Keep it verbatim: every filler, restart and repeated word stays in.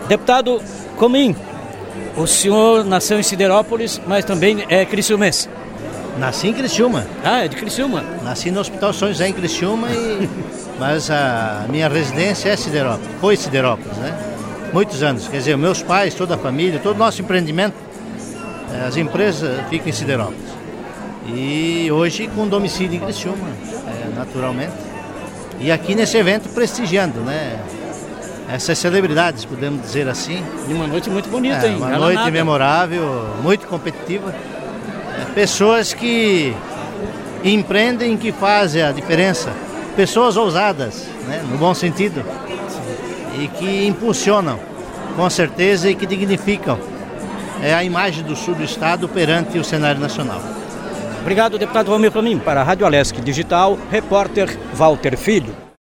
Deputado Comim, o senhor nasceu em Siderópolis, mas também é criciumense. Nasci em Criciúma. Ah, é de Criciúma. Nasci no Hospital São José em Criciúma, e... mas a minha residência é Siderópolis, foi Siderópolis, né? Muitos anos, quer dizer, meus pais, toda a família, todo o nosso empreendimento, as empresas ficam em Siderópolis. E hoje com domicílio em Criciúma, é, naturalmente. E aqui nesse evento prestigiando, né? Essas celebridades, podemos dizer assim. E uma noite muito bonita, é, hein? Uma Ela noite nada. memorável, muito competitiva. É, pessoas que empreendem, que fazem a diferença. Pessoas ousadas, né? No bom sentido. E que impulsionam, com certeza, e que dignificam é, a imagem do sul do estado perante o cenário nacional. Obrigado, deputado Valmir Comim. Para a Rádio Alesc Digital, repórter Walter Filho.